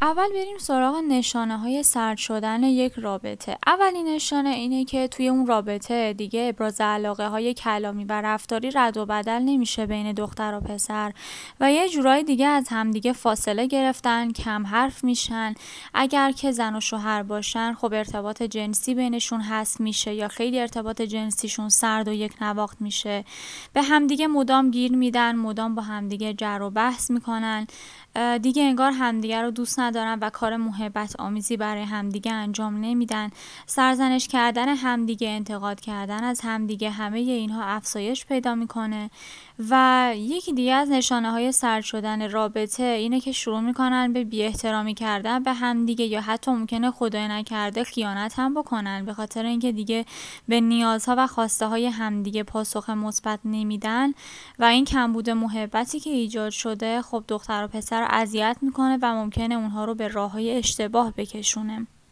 اول بریم سراغ نشانه‌های سرد شدن یک رابطه. اولین نشانه اینه که توی اون رابطه دیگه ابراز علاقه‌های کلامی و رفتاری رد و بدل نمیشه بین دختر و پسر و یه جورایی دیگه از همدیگه فاصله گرفتن، کم حرف میشن. اگر که زن و شوهر باشن خب ارتباط جنسی بینشون هست میشه یا خیلی ارتباط جنسیشون سرد و یک نواخت میشه. به همدیگه مدام گیر میدن، مدام با همدیگه جر و بحث میکنن. دیگه انگار همدیگه رو دوست ندارن و کار محبت آمیزی برای همدیگه انجام نمیدن. سرزنش کردن همدیگه، انتقاد کردن از همدیگه، همه اینها افزایش پیدا میکنه. و یکی دیگه از نشانه های سرد شدن رابطه اینه که شروع میکنن به بی احترامی کردن به همدیگه یا حتی ممکنه خدای نکرده خیانت هم بکنن، به خاطر اینکه دیگه به نیازها و خواسته های همدیگه پاسخ مثبت نمیدن و این کمبود محبتی که ایجاد شده خب دختر و پسر رو اذیت میکنه و ممکنه اونها رو به راههای اشتباه بکشونه.